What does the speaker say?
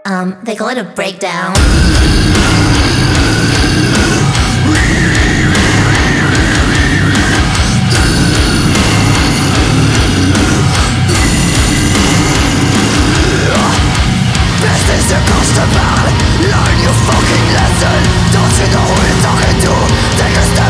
They call it a breakdown. This is the customer. Learn your fucking lesson. Don't you know who you're talking to? Take a step